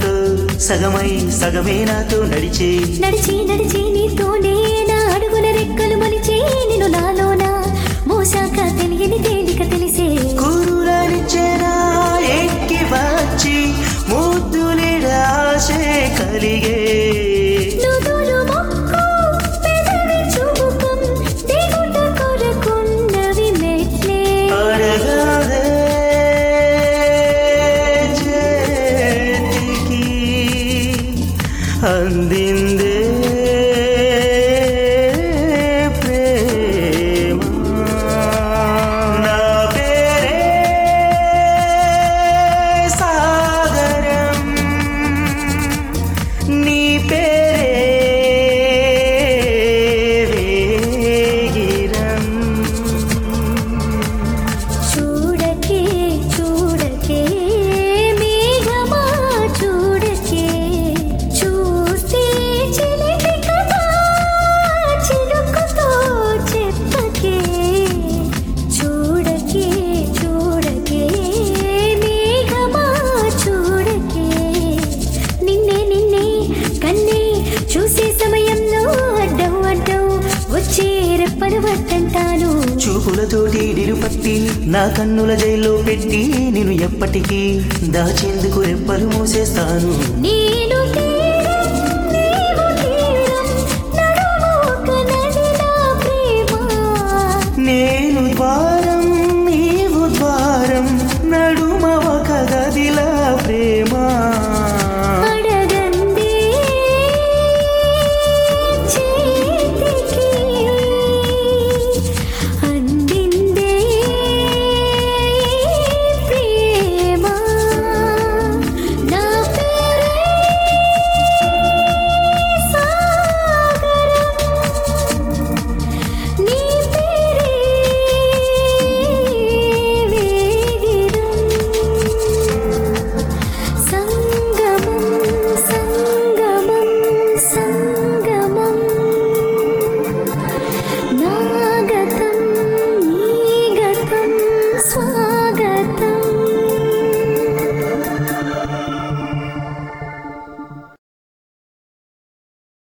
నాతో సగమై సగమే నాతో నడిచే నడిచి నడిచి నీతోనే నా అడుగుల రెక్కలు మొలిచే నిన్ను నాలోనా మోసాక తెలియని తేలిక తెలిసే కూరులనిచ్చేనా ఎక్కి వచ్చి ముద్దులేడ ఆశే కలిగే నుదులు మొక్కు పెదవి చూపుకం దిగుట కొరకున్నవి మెట్లే అడగాదే చేతికి అందిందే ప్రేమ నా పేరే సాగరం నీ పేరే వేగిరం చూడకే చూడకే మేఘమా చూడకే చూస్తే చిలిపి కదా చిలుకుతో చెప్పకే చూడకే చూడకే మేఘమా చూడకే నిన్నే నిన్నే కన్నే చూసే సమయంలో అడ్డం అడ్డం వచ్చే రెప్పలు వద్దంటాను చూపులతోటి నిలుపట్టి నా కన్నుల జైల్లో పెట్టి నేను ఎప్పటికీ దాచేందుకు రెప్పలు మూసేస్తాను నేను